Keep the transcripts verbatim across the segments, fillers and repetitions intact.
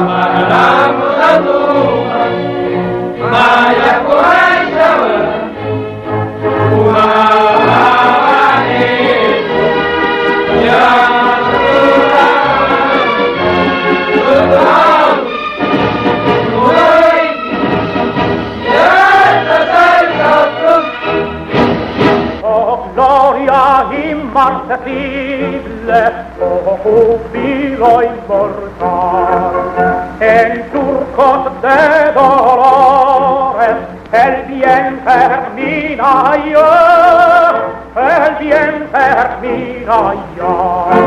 Inmarcesible, oh júbilo inmortal, en surcos de dolores el bien termina ya, el bien termina ya.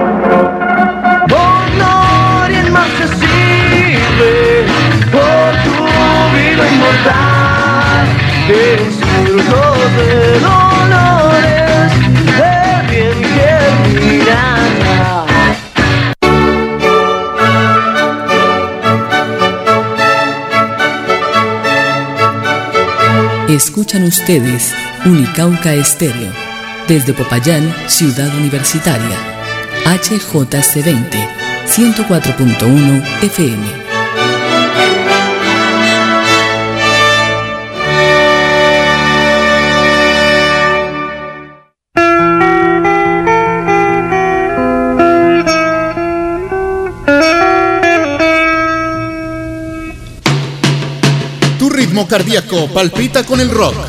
Oh gloria inmarcesible, por tu júbilo inmortal, en surcos de dolores el bien terminará. Escuchan ustedes Unicauca Estéreo, desde Popayán, Ciudad Universitaria, H J C veinte, ciento cuatro punto uno F M. Cardíaco palpita con el rock.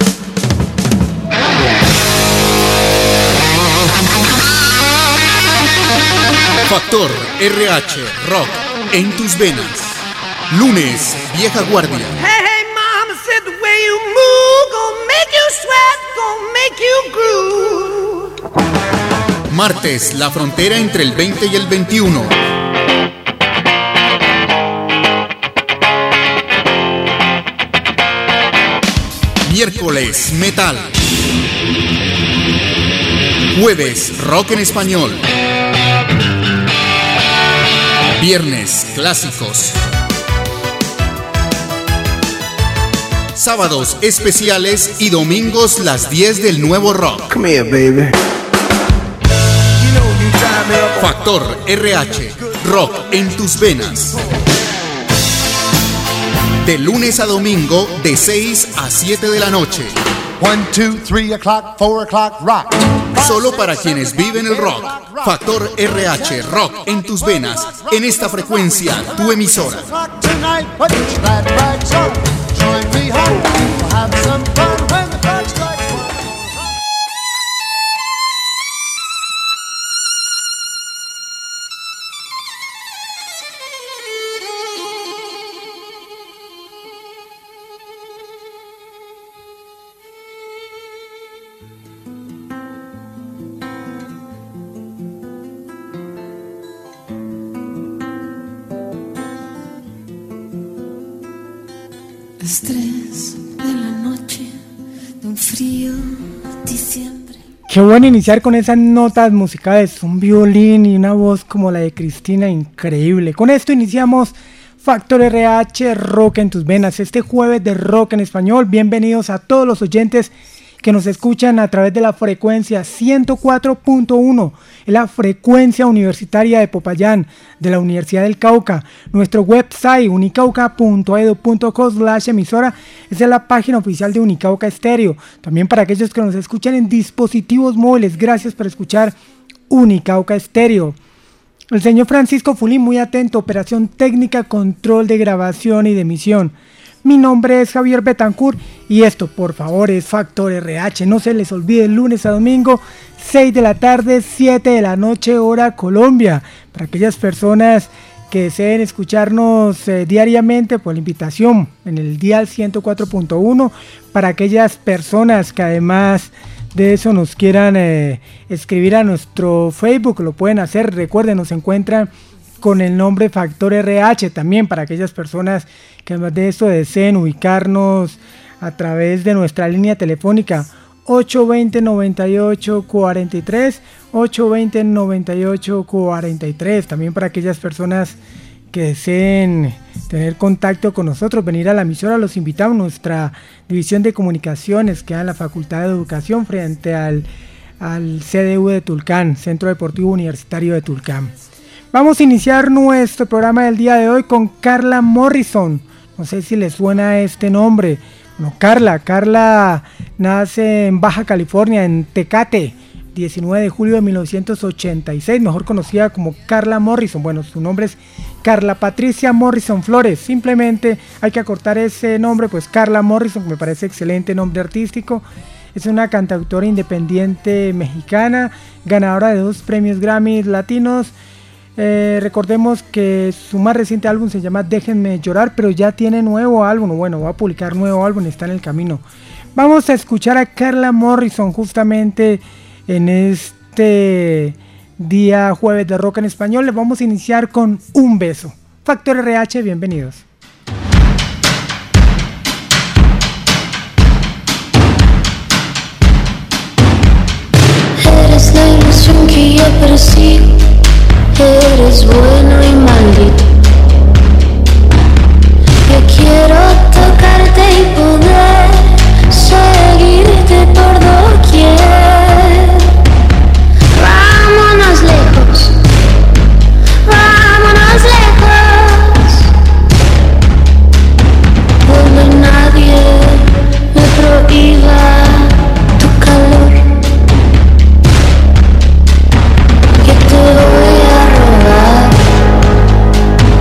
Factor R H Rock en tus venas. Lunes, Vieja Guardia. Hey, hey, mama said the way you move gonna make you sweat, gonna make you groove. Martes, la frontera entre el veinte y el veintiuno. Miércoles, metal. Jueves, rock en español. Viernes, clásicos. Sábados, especiales y domingos, las diez del nuevo rock. Come here, baby. Factor R H, rock en tus venas. De lunes a domingo, de seis a siete de la noche. one, two, three o'clock, four o'clock, rock. Solo para quienes viven el rock. Factor R H, rock en tus venas. En esta frecuencia, tu emisora. Las tres de la noche de un frío diciembre. Qué bueno iniciar con esas notas musicales, un violín y una voz como la de Cristina, increíble. Con esto iniciamos Factor R H, rock en tus venas, este jueves de rock en español. Bienvenidos a todos los oyentes que nos escuchan a través de la frecuencia ciento cuatro punto uno, es la frecuencia universitaria de Popayán, de la Universidad del Cauca. Nuestro website unicauca punto edu punto co slash emisora, esa es la página oficial de Unicauca Estéreo. También para aquellos que nos escuchan en dispositivos móviles, gracias por escuchar Unicauca Estéreo. El señor Francisco Fulín, muy atento, operación técnica, control de grabación y de emisión. Mi nombre es Javier Betancourt y esto, por favor, es Factor R H. No se les olvide, lunes a domingo, seis de la tarde, siete de la noche, hora Colombia. Para aquellas personas que deseen escucharnos eh, diariamente, por la invitación en el dial ciento cuatro punto uno. Para aquellas personas que además de eso nos quieran eh, escribir a nuestro Facebook, lo pueden hacer. Recuerden, nos encuentran con el nombre Factor R H. También para aquellas personas que además de esto deseen ubicarnos a través de nuestra línea telefónica ocho dos cero, nueve ocho cuatro tres, ocho dos cero, nueve ocho cuatro tres. También para aquellas personas que deseen tener contacto con nosotros, venir a la emisora, los invitamos. Nuestra división de comunicaciones queda en la Facultad de Educación frente al, al C D U de Tulcán, Centro Deportivo Universitario de Tulcán. Vamos a iniciar nuestro programa del día de hoy con Carla Morrison. No sé si les suena este nombre. Bueno, Carla, Carla nace en Baja California, en Tecate, diecinueve de julio de mil novecientos ochenta y seis, mejor conocida como Carla Morrison. Bueno, su nombre es Carla Patricia Morrison Flores. Simplemente hay que acortar ese nombre, pues Carla Morrison, me parece excelente nombre artístico. Es una cantautora independiente mexicana, ganadora de dos premios Grammy latinos. Eh, recordemos que su más reciente álbum se llama Déjenme Llorar, pero ya tiene nuevo álbum, bueno, va a publicar nuevo álbum, está en el camino. Vamos a escuchar a Carla Morrison justamente en este día jueves de rock en español. Le vamos a iniciar con Un Beso. Factor R H, bienvenidos. Eres la ilusión que yo persigo. Eres bueno y maldito. Yo quiero tocarte y poder seguirte por doquier. Vámonos lejos, vámonos lejos, donde nadie me prohíba tu calor. Que te voy a robar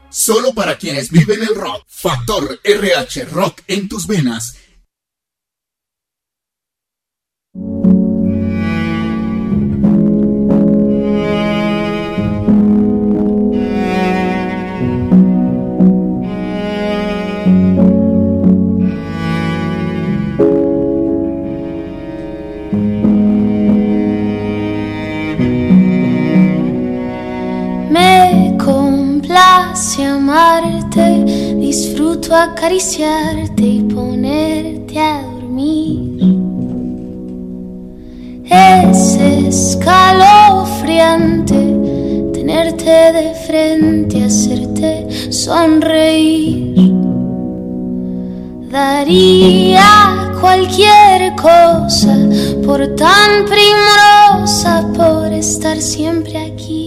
Solo para quienes viven el rock. Factor R H Rock en tus venas. Amarte, disfruto acariciarte y ponerte a dormir. Es escalofriante tenerte de frente, hacerte sonreír. Daría cualquier cosa por tan primorosa, por estar siempre aquí.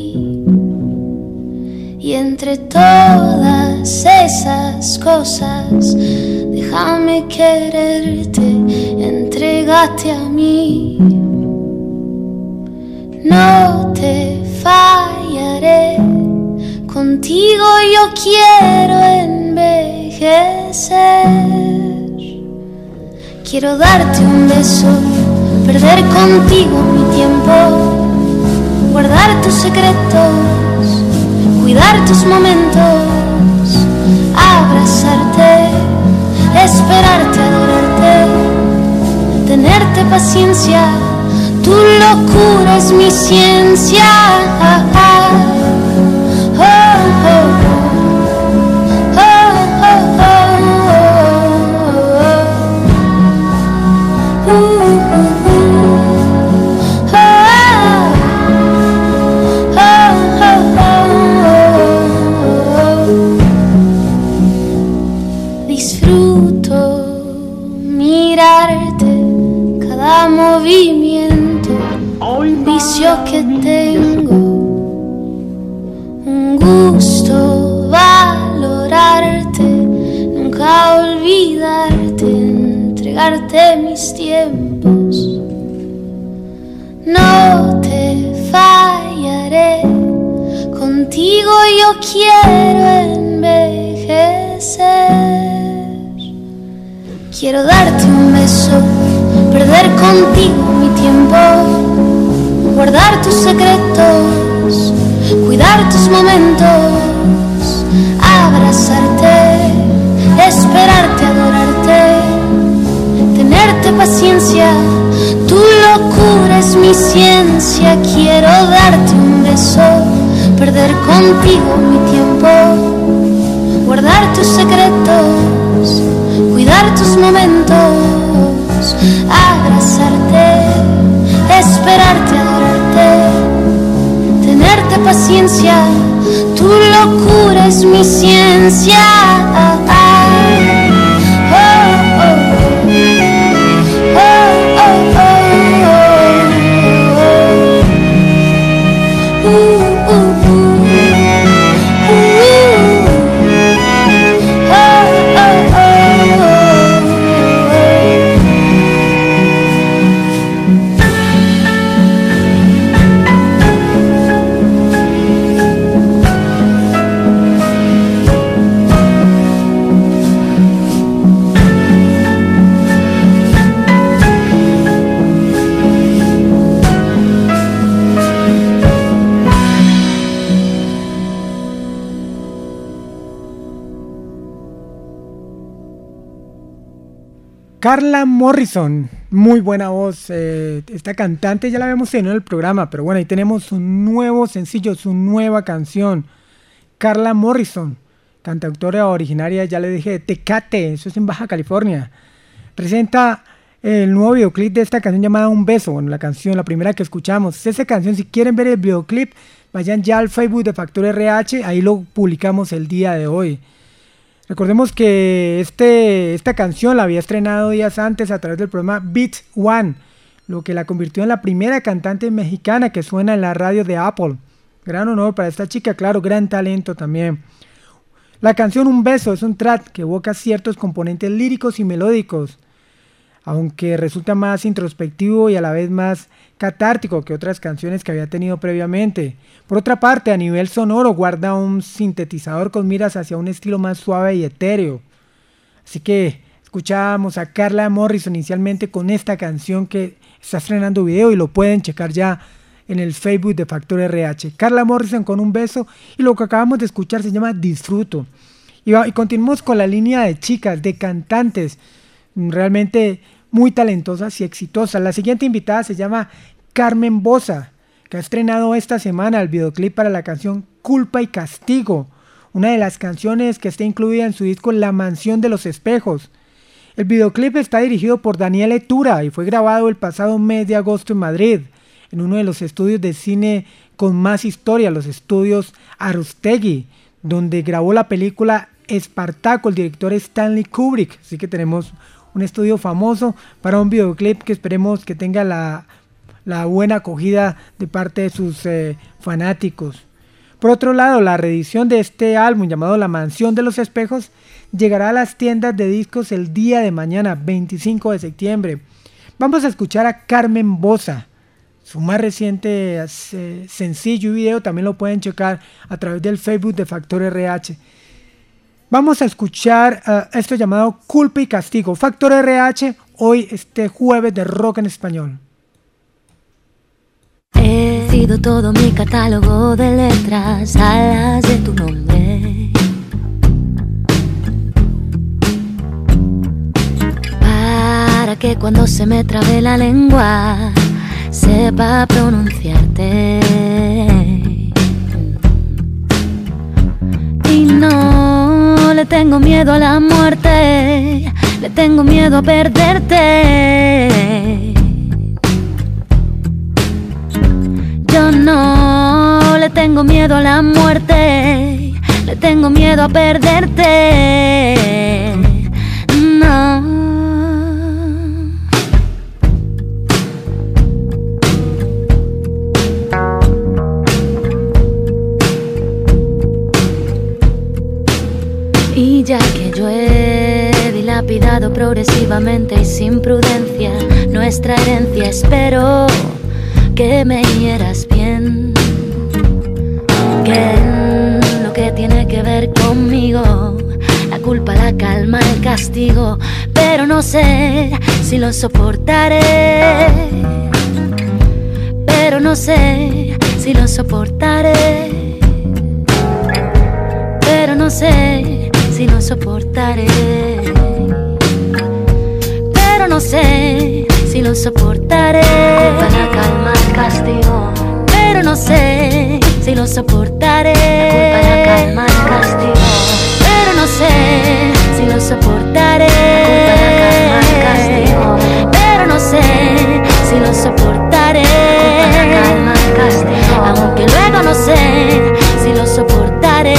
Y entre todas esas cosas, déjame quererte, entrégate a mí. No te fallaré, contigo yo quiero envejecer. Quiero darte un beso, perder contigo mi tiempo, guardar tus secretos, cuidar tus momentos, abrazarte, esperarte, adorarte, tenerte paciencia, tu locura es mi ciencia. Ah, ah, oh, oh, oh, oh, oh, oh, oh, oh, movimiento, un vicio que tengo, un gusto valorarte, nunca olvidarte, entregarte mis tiempos. No te fallaré, contigo yo quiero envejecer. Quiero darte un beso, perder contigo mi tiempo, guardar tus secretos, cuidar tus momentos, abrazarte, esperarte, adorarte, tenerte paciencia, tu locura es mi ciencia. Quiero darte un beso, perder contigo mi tiempo, guardar tus secretos, cuidar tus momentos, abrazarte, esperarte, adorarte, tenerte paciencia, tu locura es mi ciencia. Ah, ah, oh, oh, oh, oh, oh, oh, uh, uh, uh, uh, oh, oh, oh. Carla Morrison, muy buena voz, eh, esta cantante ya la habíamos tenido en el programa, pero bueno, ahí tenemos un nuevo sencillo, su nueva canción. Carla Morrison, cantautora originaria, ya le dije, de Tecate, eso es en Baja California. Presenta el nuevo videoclip de esta canción llamada Un Beso, bueno, la canción, la primera que escuchamos. Esa canción, si quieren ver el videoclip, vayan ya al Facebook de Factor R H, ahí lo publicamos el día de hoy. Recordemos que este, esta canción la había estrenado días antes a través del programa Beat One, lo que la convirtió en la primera cantante mexicana que suena en la radio de Apple. Gran honor para esta chica, claro, gran talento también. La canción Un Beso es un track que evoca ciertos componentes líricos y melódicos. aunque resulta más introspectivo y a la vez más catártico que otras canciones que había tenido previamente. Por otra parte, a nivel sonoro guarda un sintetizador con miras hacia un estilo más suave y etéreo. Así que escuchábamos a Carla Morrison inicialmente con esta canción que está estrenando video y lo pueden checar ya en el Facebook de Factor R H. Carla Morrison con Un beso, y lo que acabamos de escuchar se llama Disfruto. Y, va, y continuamos con la línea de chicas, de cantantes realmente muy talentosas y exitosas. La siguiente invitada se llama Carmen Boza, que ha estrenado esta semana el videoclip para la canción Culpa y Castigo, una de las canciones que está incluida en su disco La Mansión de los Espejos. El videoclip está dirigido por Daniel Etura y fue grabado el pasado mes de agosto en Madrid, en uno de los estudios de cine con más historia, los estudios Aróstegui, donde grabó la película Espartaco el director Stanley Kubrick. Así que tenemos un estudio famoso para un videoclip que esperemos que tenga la, la buena acogida de parte de sus eh, fanáticos. Por otro lado, la reedición de este álbum llamado La Mansión de los Espejos llegará a las tiendas de discos el día de mañana, veinticinco de septiembre. Vamos a escuchar a Carmen Boza. Su más reciente eh, sencillo y video también lo pueden checar a través del Facebook de Factor R H. Vamos a escuchar uh, esto llamado Culpa y Castigo. Factor R H, hoy este jueves de rock en español. He sido todo mi catálogo de letras a las de tu nombre, para que cuando se me trabe la lengua sepa pronunciarte. Y no le tengo miedo a la muerte, le tengo miedo a perderte. Yo no le tengo miedo a la muerte, le tengo miedo a perderte. No. Y ya que yo he dilapidado progresivamente y sin prudencia nuestra herencia, espero que me hieras bien, que en lo que tiene que ver conmigo, la culpa, la calma, el castigo, pero no sé si lo soportaré, pero no sé si lo soportaré, pero no sé si lo soportaré, pero no sé si lo soportaré. Culpa, la calma, el castigo, pero no sé si lo soportaré. Culpa, la calma, el castigo, pero no sé si lo soportaré. Culpa, la calma, el castigo, pero no sé si lo soportaré. Culpa, la calma, el castigo, aunque luego no sé si lo soportaré.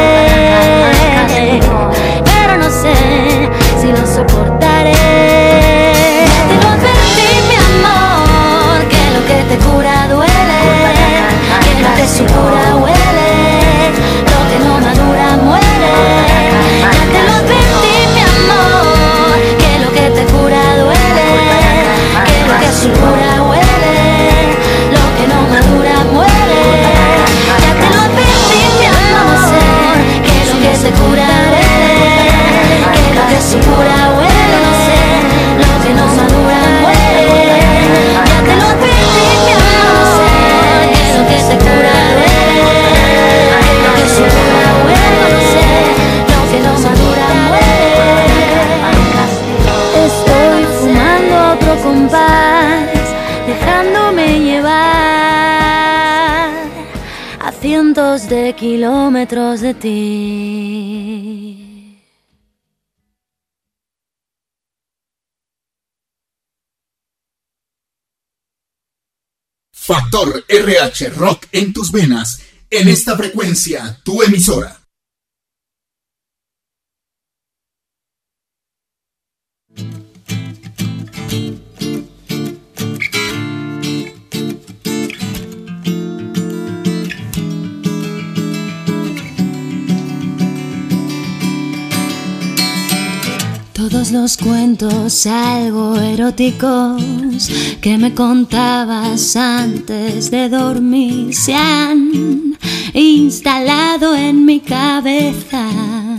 Pero no sé si lo soportaré. Te lo advertí, mi amor, que lo que te cura duele, que lo que supura huele, lo que no madura muere. Ya te lo advertí, mi amor, que lo que te cura duele, que lo que supura huele, lo que no madura muere. Ya te lo advertí, mi amor, que lo que se cura que su cura huele, no sé, lo que no madura muere. Ya te lo advertí, mi amor, que lo que se cura duele, lo que su cura huele, no sé, lo que no madura muere. Estoy fumando otro compás, dejándome llevar a cientos de kilómetros de ti. Factor R H Rock en tus venas, en esta frecuencia, tu emisora. Todo Todos los cuentos algo eróticos que me contabas antes de dormir se han instalado en mi cabeza.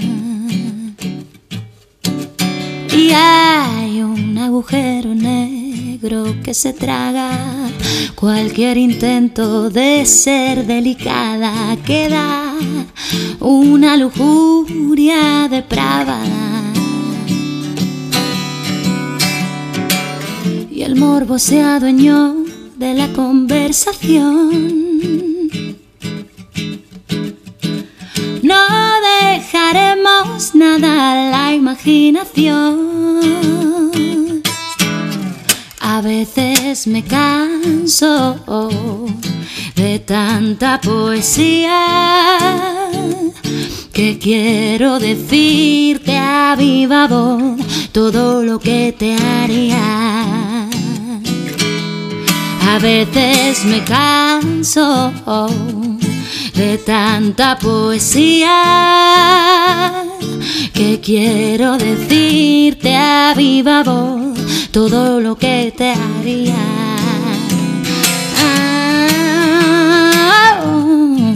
Y hay un agujero negro que se traga cualquier intento de ser delicada. Queda una lujuria depravada. Y el morbo se adueñó de la conversación. No dejaremos nada a la imaginación. A veces me canso de tanta poesía que quiero decirte a viva voz todo lo que te haría. A veces me canso de tanta poesía que quiero decirte a viva voz todo lo que te haría. Ah, oh.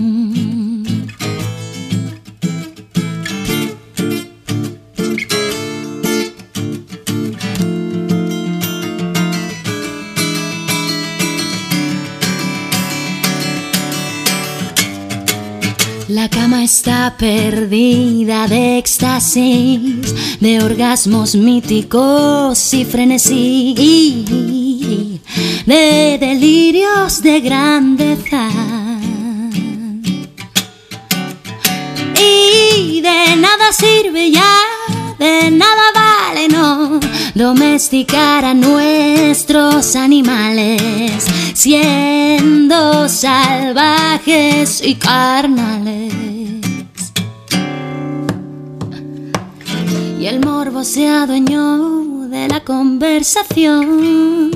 La cama está perdida de éxtasis, de orgasmos míticos y frenesí, de delirios de grandeza. Y de nada sirve ya, de nada vale, no, domesticar a nuestros animales, siendo salvajes y carnales. Y el morbo se adueñó de la conversación.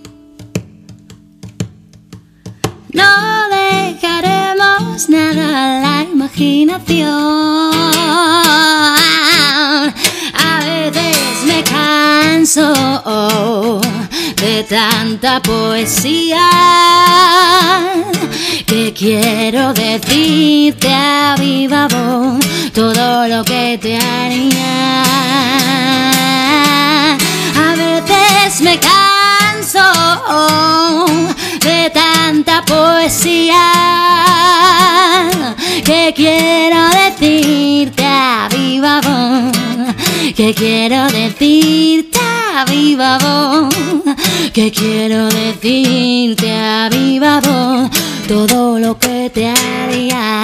No dejaremos nada a la imaginación. A veces me canso de tanta poesía que quiero decirte a viva voz todo lo que te haría. A veces me canso de tanta poesía que quiero decirte a viva voz, que quiero decirte a viva voz, que quiero decirte a viva voz todo lo que te haría.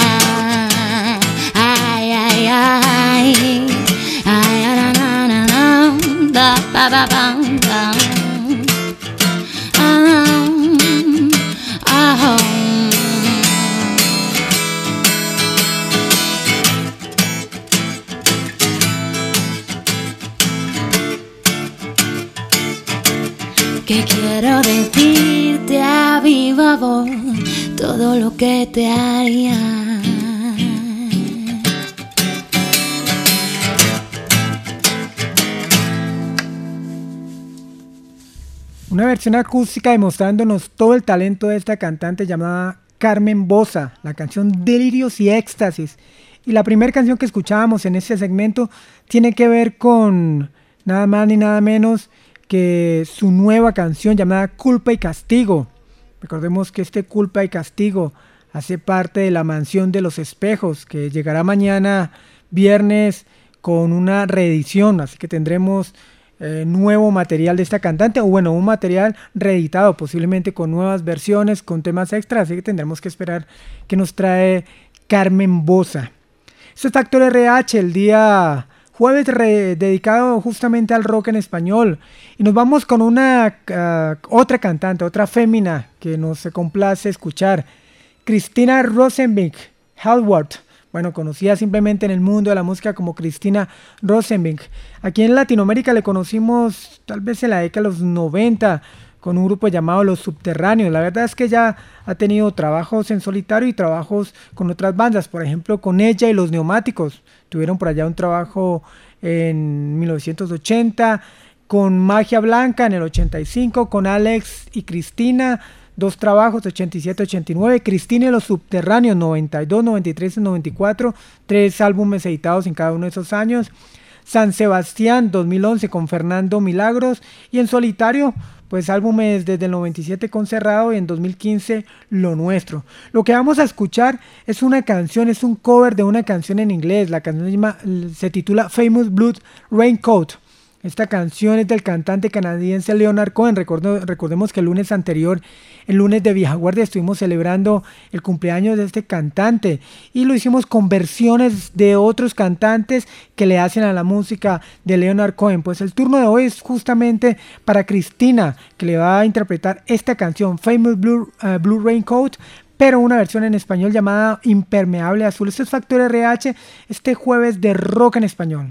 Ay, ay, ay, ay, na, na, na, na, da, ba, ba, ba, da. Ah, ah, oh. Que quiero decirte a viva voz todo lo que te haría. Una versión acústica demostrándonos todo el talento de esta cantante llamada Carmen Boza, la canción Delirios y Éxtasis. Y la primera canción que escuchábamos en este segmento tiene que ver con nada más ni nada menos que su nueva canción llamada Culpa y Castigo. Recordemos que este Culpa y Castigo hace parte de La Mansión de los Espejos, que llegará mañana viernes con una reedición, así que tendremos eh, nuevo material de esta cantante, o bueno, un material reeditado, posiblemente con nuevas versiones, con temas extras, así que tendremos que esperar que nos trae Carmen Boza. Esto es Factor R H, el día jueves re- dedicado justamente al rock en español, y nos vamos con una uh, otra cantante, otra fémina que nos complace escuchar, Cristina Rosenvink Hallward, bueno, conocida simplemente en el mundo de la música como Cristina Rosenvink. Aquí en Latinoamérica le conocimos tal vez en la década de los noventa con un grupo llamado Los Subterráneos. La verdad es que ella ha tenido trabajos en solitario y trabajos con otras bandas, por ejemplo con ella y Los Neumáticos. Tuvieron por allá un trabajo en mil novecientos ochenta, con Magia Blanca en el ochenta y cinco, con Alex y Cristina, dos trabajos, ochenta y siete ochenta y nueve, Cristina y Los Subterráneos, noventa y dos, noventa y tres y noventa y cuatro, tres álbumes editados en cada uno de esos años. San Sebastián, dos mil once, con Fernando Milagros, y en solitario, pues álbumes desde el noventa y siete con Cerrado y en dos mil quince Lo Nuestro. Lo que vamos a escuchar es una canción, es un cover de una canción en inglés. La canción se, llama, se titula Famous Blue Raincoat. Esta canción es del cantante canadiense Leonard Cohen. Recuerdo, recordemos que el lunes anterior, el lunes de Vieja Guardia, estuvimos celebrando el cumpleaños de este cantante y lo hicimos con versiones de otros cantantes que le hacen a la música de Leonard Cohen. Pues el turno de hoy es justamente para Cristina, que le va a interpretar esta canción, Famous Blue, uh, Blue Raincoat, pero una versión en español llamada Impermeable Azul. Esto es Factor R H, este jueves de rock en español.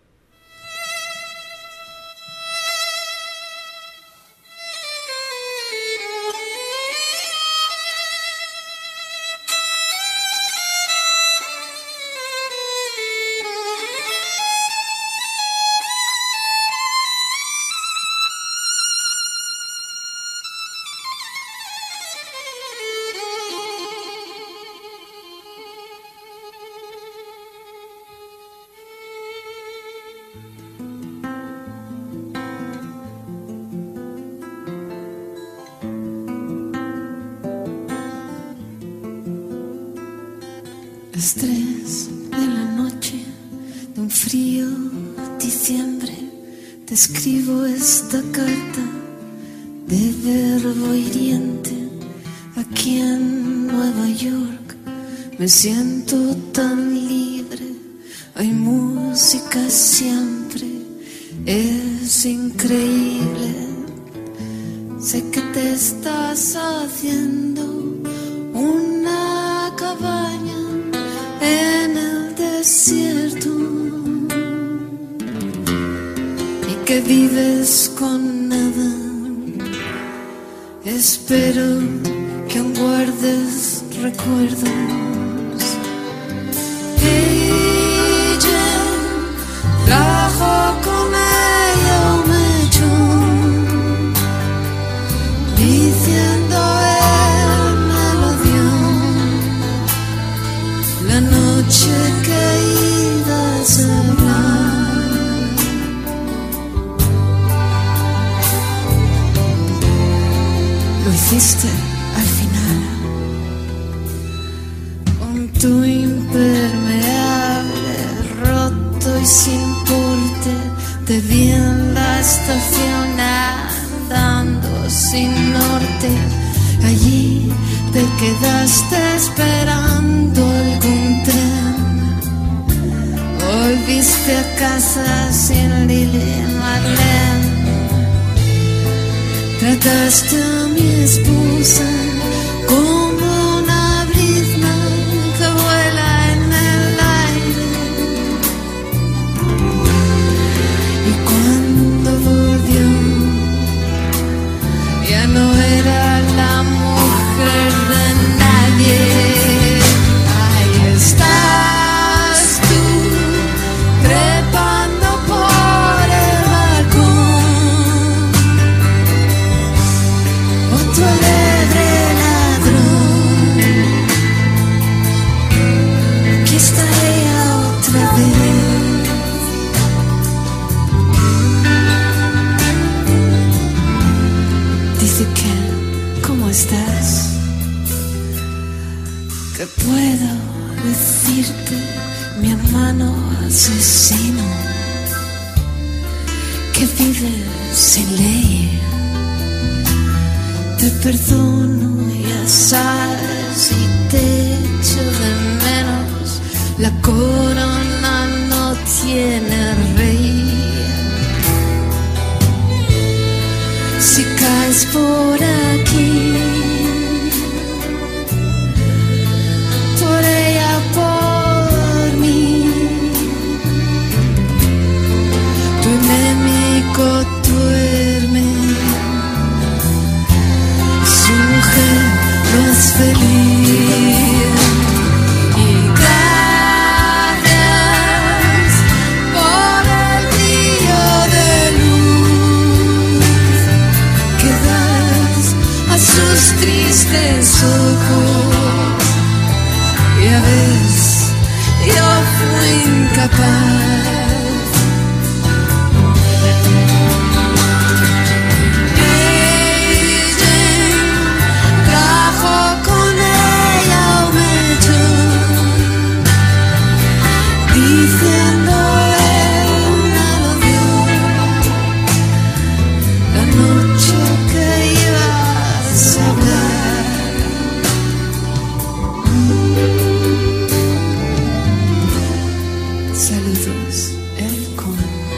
Las tres de la noche de un frío diciembre te escribo esta carta de verbo hiriente aquí en Nueva York. Me siento tan libre, hay música siempre, es increíble. Sé que te estás haciendo una cabaña en el desierto y que vives con nada. Espero que aún guardes recuerdos. Ella trajo con ella un mechón diciendo el melodión. La noche que ibas a hablar, lo hiciste al final con tu impermeable roto y sin porte. Te vi en la estación andando sin norte. Allí te quedaste esperando algún tren. Volviste a casa sin Lili Marlene. Trataste a mi esposa como una brizna que vuela en el aire. Y cuando volvió, ya no era la mujer de nadie. Ahí estás tú, trepando por el balcón. Otro alegre ladrón. Aquí estaré otra vez. Dice que, ¿cómo estás? ¿Qué puedo decirte, mi hermano asesino? Que vive sin ley. Te perdono, ya sabes, y te echo de menos. La corona no tiene rey. Si caes por aquí, por ella, por mí, tu enemigo duerme. capaz. Ella trajo con ella un hecho, diciéndole una loción la noche que ibas a hablar. Saludos, el con.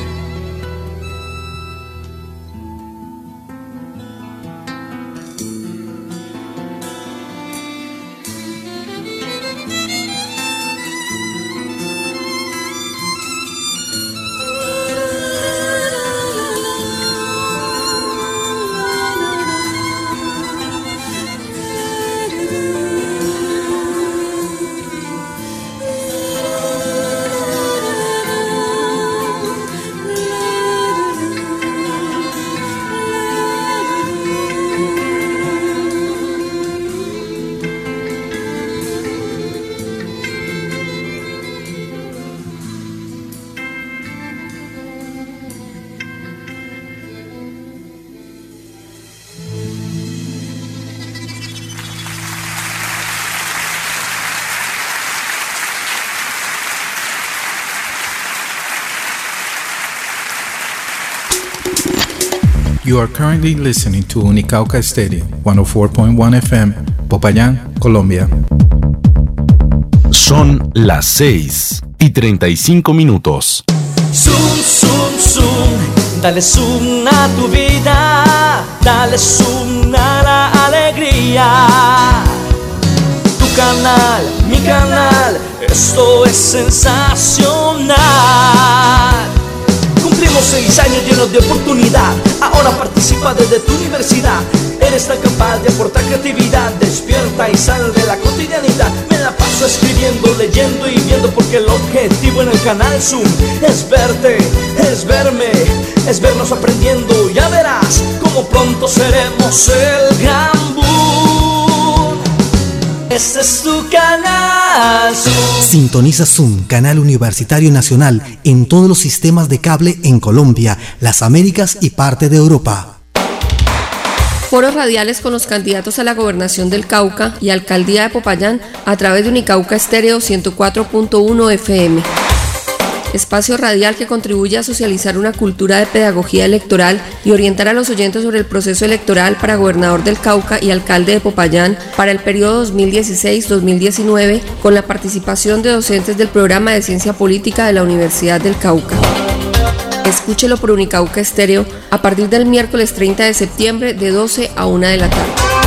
You are currently listening to Unicauca Stereo, one oh four point one F M, Popayán, Colombia. Son las seis y treinta y cinco minutos. Zoom, zoom, zoom, dale zoom a tu vida, dale zoom a la alegría. Tu canal, mi canal, esto es sensacional. Cumplimos seis años llenos de oportunidad, ahora participa desde tu universidad. Eres tan capaz de aportar creatividad, despierta y sal de la cotidianidad. Me la paso escribiendo, leyendo y viendo, porque el objetivo en el canal Zoom es verte, es verme, es vernos aprendiendo. Ya verás cómo pronto seremos el gran boom. Este es tu canal Zoom. Sintoniza Zoom, canal universitario nacional, en todos los sistemas de cable en Colombia, las Américas y parte de Europa. Foros radiales con los candidatos a la gobernación del Cauca y alcaldía de Popayán a través de Unicauca Estéreo ciento cuatro punto uno F M. Espacio radial que contribuye a socializar una cultura de pedagogía electoral y orientar a los oyentes sobre el proceso electoral para gobernador del Cauca y alcalde de Popayán para el periodo dos mil dieciséis a dos mil diecinueve, con la participación de docentes del programa de Ciencia Política de la Universidad del Cauca. Escúchelo por Unicauca Estéreo a partir del miércoles treinta de septiembre de doce a una de la tarde.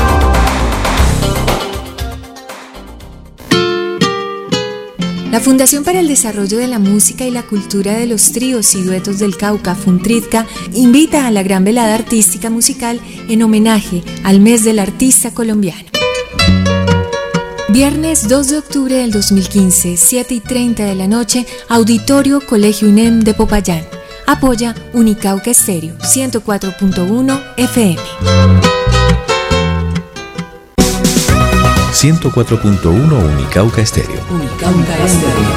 La Fundación para el Desarrollo de la Música y la Cultura de los Tríos y Duetos del Cauca, Funtritca, invita a la gran velada artística musical en homenaje al mes del artista colombiano. Viernes dos de octubre del dos mil quince, siete y treinta de la noche, Auditorio Colegio UNEM de Popayán. Apoya Unicauca Estéreo, ciento cuatro punto uno F M. ciento cuatro punto uno Unicauca Estéreo. Unicauca Estéreo.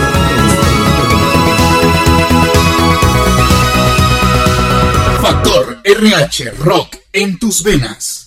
Factor R H Rock en tus venas.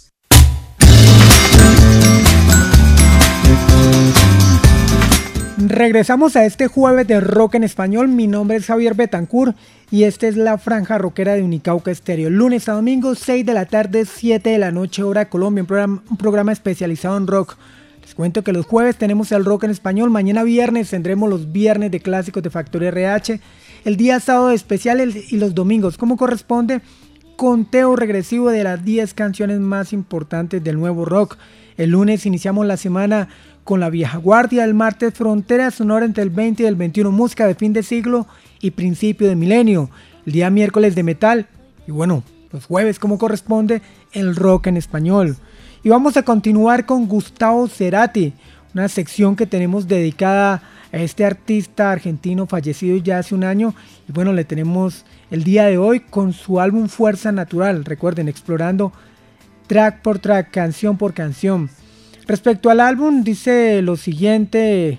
Regresamos a este jueves de rock en español. Mi nombre es Javier Betancourt y esta es la franja rockera de Unicauca Estéreo. Lunes a domingo, seis de la tarde, siete de la noche, hora de Colombia. Un programa, un programa especializado en rock. Les cuento que los jueves tenemos el rock en español. Mañana viernes tendremos los viernes de clásicos de Factor R H. El día sábado especiales y los domingos, como corresponde, conteo regresivo de las diez canciones más importantes del nuevo rock. El lunes iniciamos la semana con la vieja guardia, el martes frontera sonora entre el veinte y el veintiuno, música de fin de siglo y principio de milenio, el día miércoles de metal y bueno, los jueves como corresponde el rock en español. Y vamos a continuar con Gustavo Cerati, una sección que tenemos dedicada a este artista argentino fallecido ya hace un año y bueno, le tenemos el día de hoy con su álbum Fuerza Natural, recuerden, explorando track por track, canción por canción. Respecto al álbum, dice lo siguiente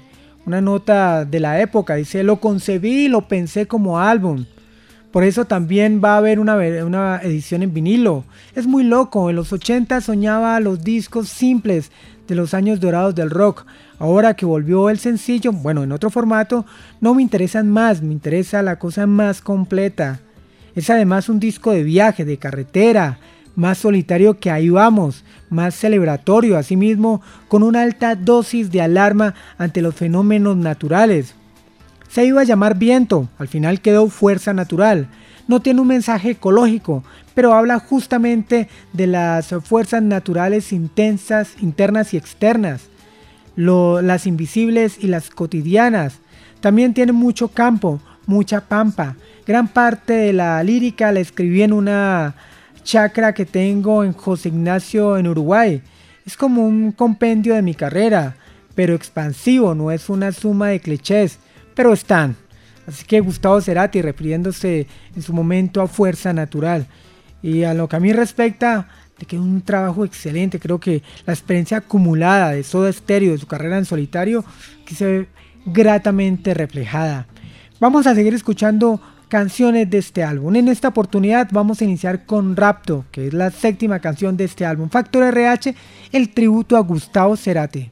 una nota de la época, dice: lo concebí y lo pensé como álbum. Por eso también va a haber una, una edición en vinilo. Es muy loco, en los ochenta soñaba los discos simples de los años dorados del rock. Ahora que volvió el sencillo, bueno, en otro formato, no me interesan más, me interesa la cosa más completa. Es además un disco de viaje, de carretera, más solitario que Ahí Vamos, más celebratorio, asimismo con una alta dosis de alarma ante los fenómenos naturales. Se iba a llamar Viento, al final quedó Fuerza Natural. No tiene un mensaje ecológico, pero habla justamente de las fuerzas naturales intensas, internas y externas, lo, las invisibles y las cotidianas. También tiene mucho campo, mucha pampa. Gran parte de la lírica la escribí en una chacra que tengo en José Ignacio en Uruguay. Es como un compendio de mi carrera, pero expansivo, no es una suma de clichés, pero están. Así que Gustavo Cerati, refiriéndose en su momento a Fuerza Natural. Y a lo que a mí respecta, le quedó un trabajo excelente. Creo que la experiencia acumulada de Soda Stereo, de su carrera en solitario, que se ve gratamente reflejada. Vamos a seguir escuchando canciones de este álbum. En esta oportunidad vamos a iniciar con Rapto, que es la séptima canción de este álbum. Factor R H, el tributo a Gustavo Cerati.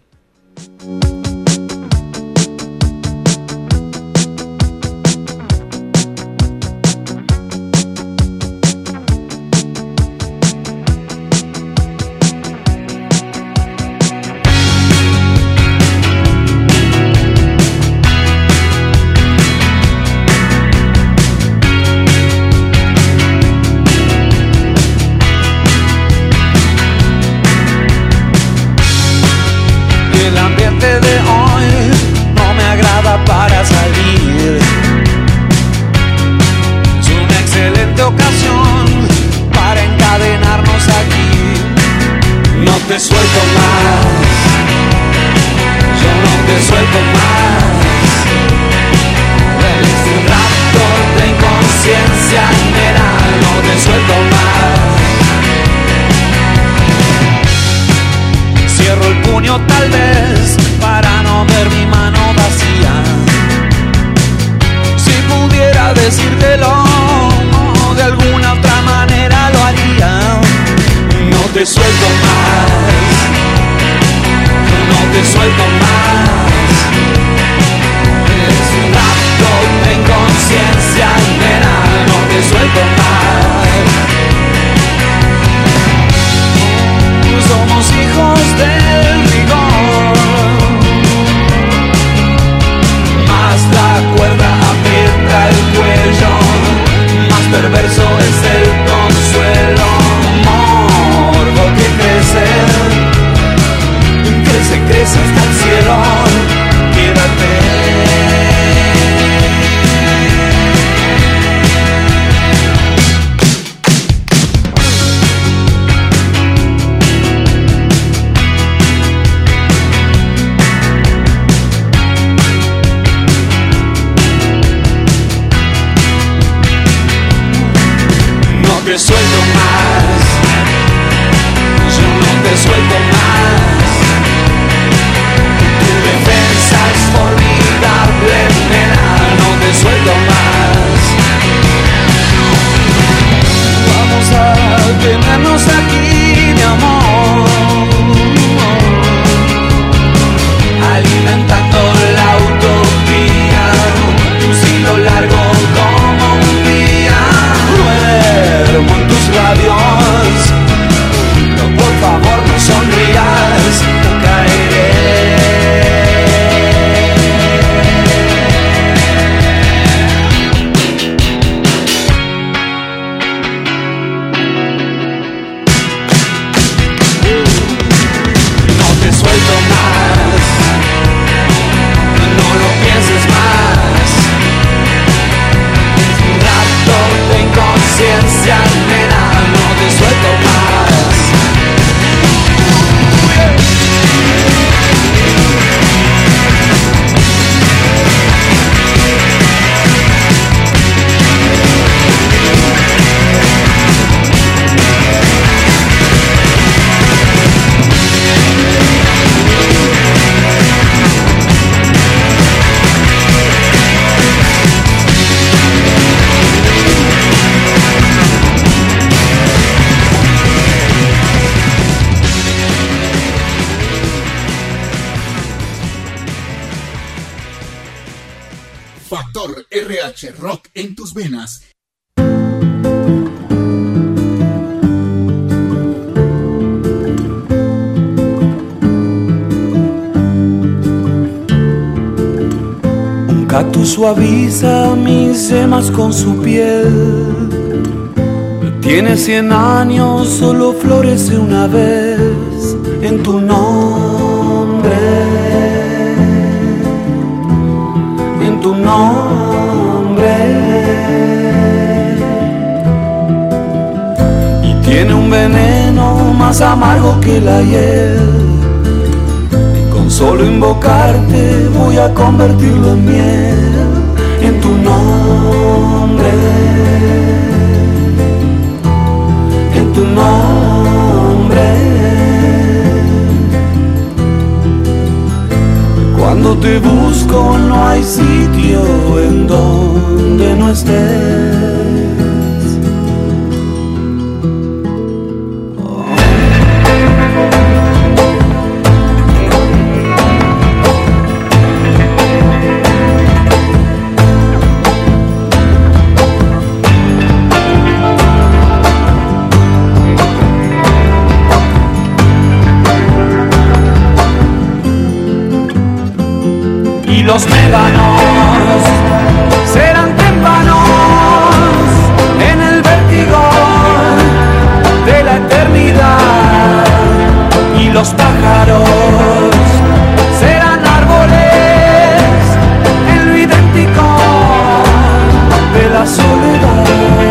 te suelto más, yo no te suelto más. Es un rapto de inconsciencia, nena, no te suelto más. Cierro el puño tal vez para no ver mi mano vacía. Si pudiera decírtelo, de alguna otra manera lo haría. No te suelto más, no te suelto más. Es un rapto de inconsciencia, nena, no te suelto más. Somos hijos del rigor, más la cuerda aprieta el cuello, más perverso es el consuelo. Amor, porque crece, crece, crece hasta el cielo. Quédate. No te suelto más, yo no te suelto más. Tu defensa es formidable, nena, no te suelto más. Vamos a tenernos aquí, mi amor, alimentando la utopía, un siglo largo como un día. Duermo en tus labios, no, por favor no sonrías. R H Rock en tus venas. Un cactus suaviza mis yemas con su piel. Tiene cien años, solo florece una vez en tu nombre, en tu nombre. Y tiene un veneno más amargo que la hiel. Y con solo invocarte voy a convertirlo en miel, en tu nombre, tu nombre. Cuando te busco no hay sitio en donde no estés. Los médanos serán témpanos en el vértigo de la eternidad, y los pájaros serán árboles en lo idéntico de la soledad.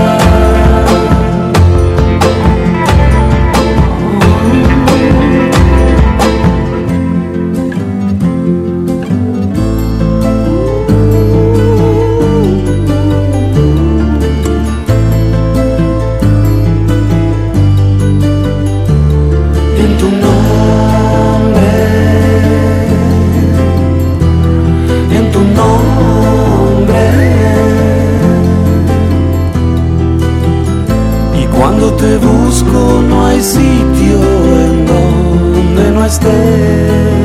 Te busco, no hay sitio en donde no estés.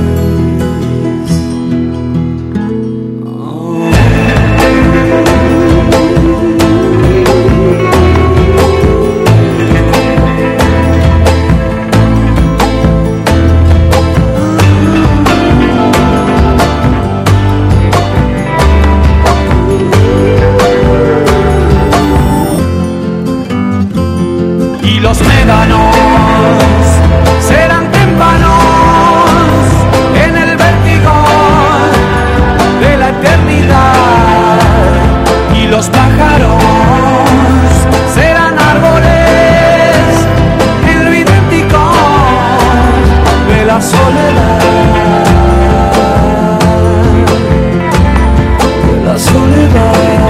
Los médanos serán témpanos en el vértigo de la eternidad, y los pájaros serán árboles en lo idéntico de la soledad, de la soledad.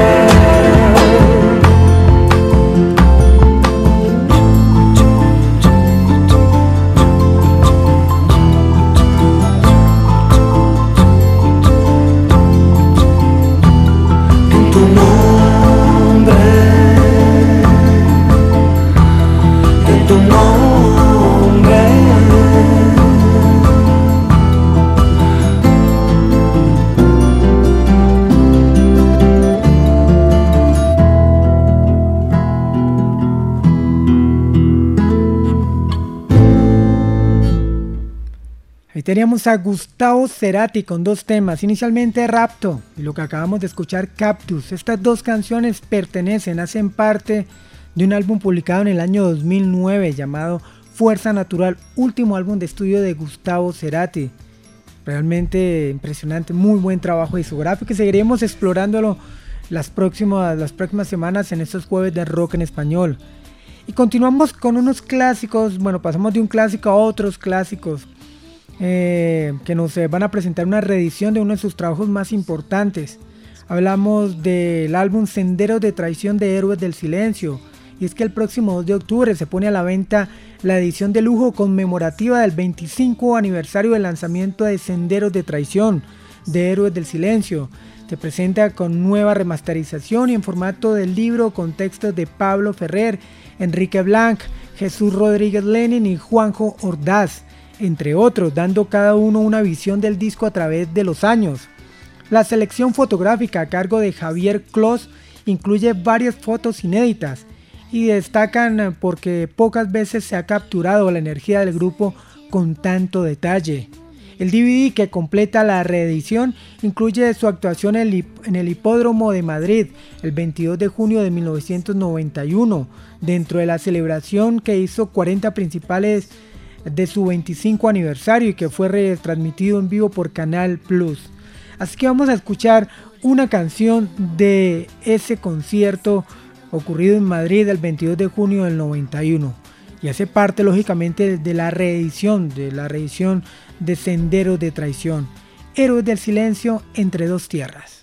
Teníamos a Gustavo Cerati con dos temas, inicialmente Rapto y lo que acabamos de escuchar, Cactus. Estas dos canciones pertenecen, hacen parte de un álbum publicado en el año dos mil nueve llamado Fuerza Natural, último álbum de estudio de Gustavo Cerati. Realmente impresionante, muy buen trabajo discográfico y seguiremos explorándolo las próximas, las próximas semanas en estos jueves de rock en español. Y continuamos con unos clásicos, bueno, pasamos de un clásico a otros clásicos. Eh, que nos eh, van a presentar una reedición de uno de sus trabajos más importantes. Hablamos del álbum Senderos de Traición de Héroes del Silencio, y es que el próximo dos de octubre se pone a la venta la edición de lujo conmemorativa del veinticinco aniversario del lanzamiento de Senderos de Traición de Héroes del Silencio. Se presenta con nueva remasterización y en formato de libro con textos de Pablo Ferrer, Enrique Blanc, Jesús Rodríguez Lenin y Juanjo Ordaz, entre otros, dando cada uno una visión del disco a través de los años. La selección fotográfica a cargo de Javier Clos incluye varias fotos inéditas y destacan porque pocas veces se ha capturado la energía del grupo con tanto detalle. El D V D que completa la reedición incluye su actuación en el Hipódromo de Madrid el veintidós de junio de mil novecientos noventa y uno, dentro de la celebración que hizo cuarenta principales de su veinticinco aniversario y que fue retransmitido en vivo por Canal Plus. Así que vamos a escuchar una canción de ese concierto ocurrido en Madrid el veintidós de junio del noventa y uno. Y hace parte lógicamente de la reedición, de la reedición de Senderos de Traición, Héroes del Silencio entre dos tierras.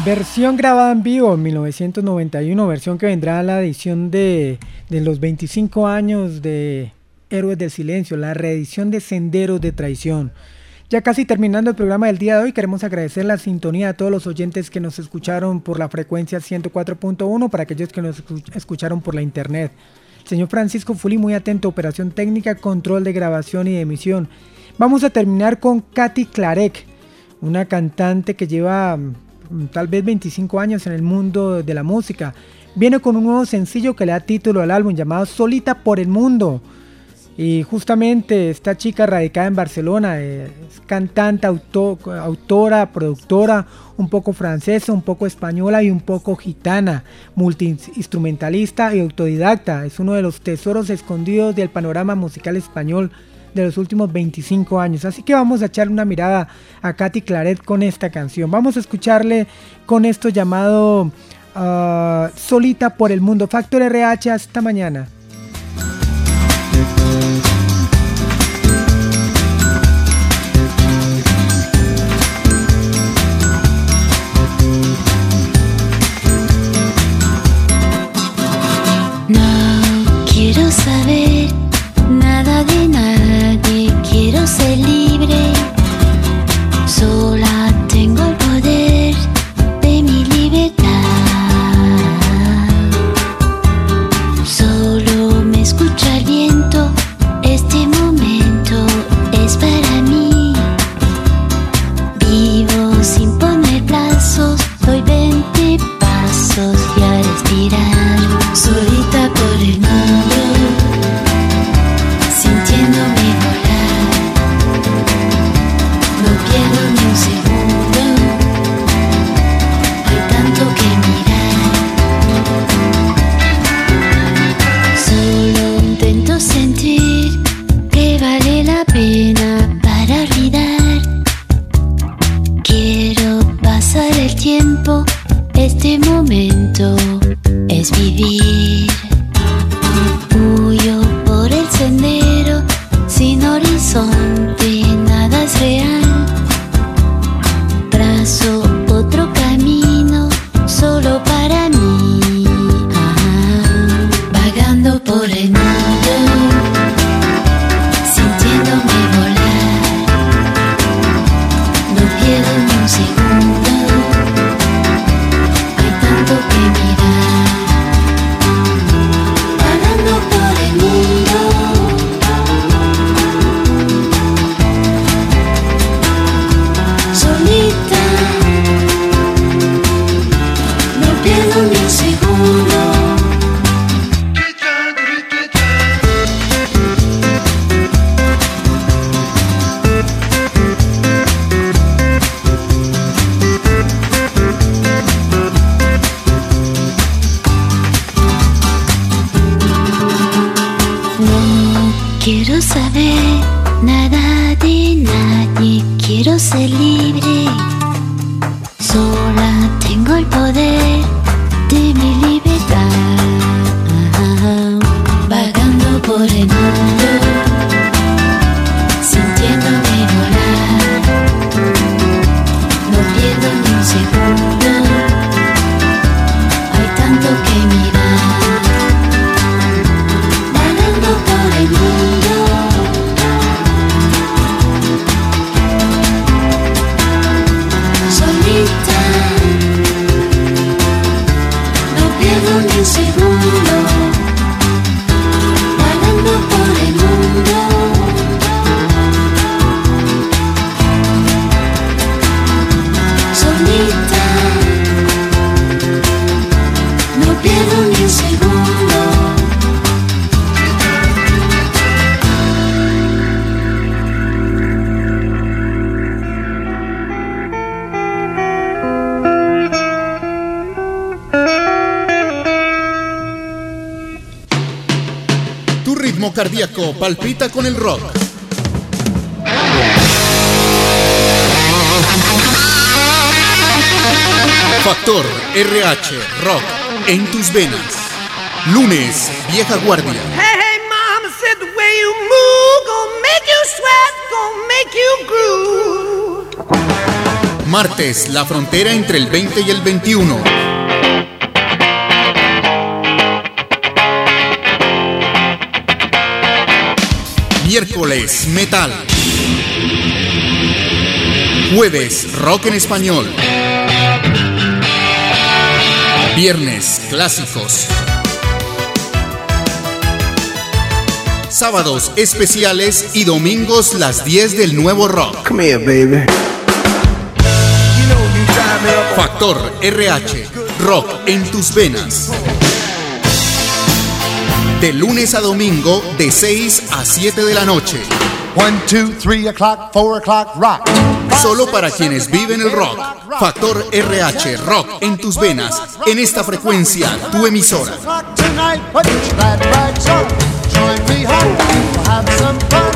Versión grabada en vivo en mil novecientos noventa y uno, versión que vendrá a la edición de, de los veinticinco años de Héroes del Silencio, la reedición de Senderos de Traición. Ya casi terminando el programa del día de hoy, queremos agradecer la sintonía a todos los oyentes que nos escucharon por la frecuencia ciento cuatro punto uno, para aquellos que nos escucharon por la internet. El señor Francisco Fuli, muy atento, operación técnica, control de grabación y de emisión. Vamos a terminar con Katy Clarek, una cantante que lleva tal vez veinticinco años en el mundo de la música. Viene con un nuevo sencillo que le da título al álbum, llamado Solita por el Mundo. Y justamente esta chica radicada en Barcelona, es cantante, auto, autora, productora, un poco francesa, un poco española y un poco gitana, multiinstrumentalista y autodidacta. Es uno de los tesoros escondidos del panorama musical español de los últimos veinticinco años. Así que vamos a echarle una mirada a Katy Clarek con esta canción. Vamos a escucharle con esto llamado uh, Solita por el Mundo. Factor R H, hasta mañana. No quiero saber nada de nadie, quiero ser libre. Sola tengo el poder de mi libertad. Solo me escucha el viento, este momento es para mí. Vivo sin poner plazos, doy veinte pasos y a respirar. Solita por el mundo, sintiéndome volar. No pierdo ni un segundo, hay tanto que mirar. Solo intento sentir que vale la pena para olvidar. Quiero pasar el tiempo, este momento es vivir. Huyo por el sendero, sin horizonte, nada es real. Trazo otro camino, solo para mí. Ah, vagando por el mundo, sintiéndome volar. No pierdo ni un segundo, hay tanto que mirar. Vagando por el mundo, solita, no pierdo ni un segundo. No quiero saber nada de nadie, quiero ser libre. Sola tengo el poder de mi libertad. Vagando por el mundo, sintiéndome volar. No pierdo ni un segundo, hay tanto que mirar. Vagando por el mundo, solita, no pierdo ni un segundo. Vagando por el mundo, solita, no pierdo ni un segundo. Tu ritmo cardíaco palpita con el rock. Factor R H Rock en tus venas. Lunes, Vieja Guardia. Hey, hey, mama said the way you move, gonna make you sweat, gonna make you groove. Martes, la frontera entre el veinte y el veintiuno. Miércoles, metal. Jueves, rock en español. Viernes, clásicos. Sábados, especiales y domingos, las diez del nuevo rock. Come here, baby. Factor R H, rock en tus venas. De lunes a domingo, de seis a siete de la noche. One, two, three o'clock, four o'clock, rock. Solo para quienes viven el rock. Factor R H, rock en tus venas. En esta frecuencia, tu emisora. Tonight, put your glad rags on. Join me, honey, we'll have some fun.